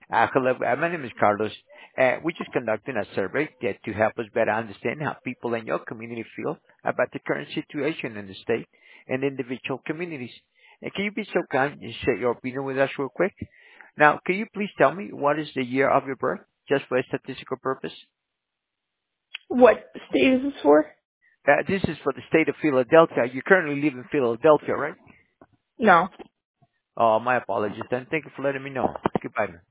Hello, my name is Carlos. We're just conducting a survey to help us better understand how people in your community feel about the current situation in the state and individual communities. And can you be so kind and share your opinion with us real quick? Now, can you please tell me what is the year of your birth, just for a statistical purpose? What state is this for? This is for the state of Philadelphia. You currently live in Philadelphia, right? No. Oh, my apologies then. Thank you for letting me know. Goodbye.